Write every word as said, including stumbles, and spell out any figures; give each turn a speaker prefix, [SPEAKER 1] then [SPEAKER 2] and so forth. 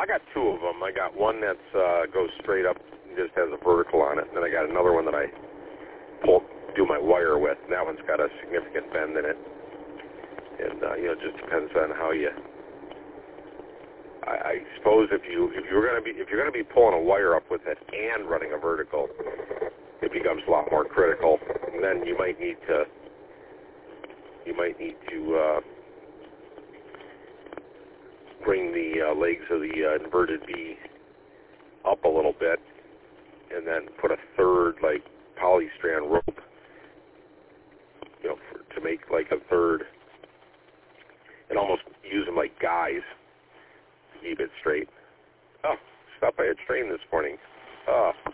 [SPEAKER 1] I got two of them. I got one that uh, goes straight up and just has a vertical on it, and then I got another one that I pull, do my wire with, and that one's got a significant bend in it. And uh, you know, it just depends on how you. I, I suppose if you if you're going to be if you're going to be pulling a wire up with it and running a vertical, it becomes a lot more critical. And then you might need to you might need to uh, bring the uh, legs of the uh, inverted V up a little bit, and then put a third like polystrand rope, you know, for, to make like a third, and almost use them like guys to keep it straight. Oh, stopped by a train this morning. Oh.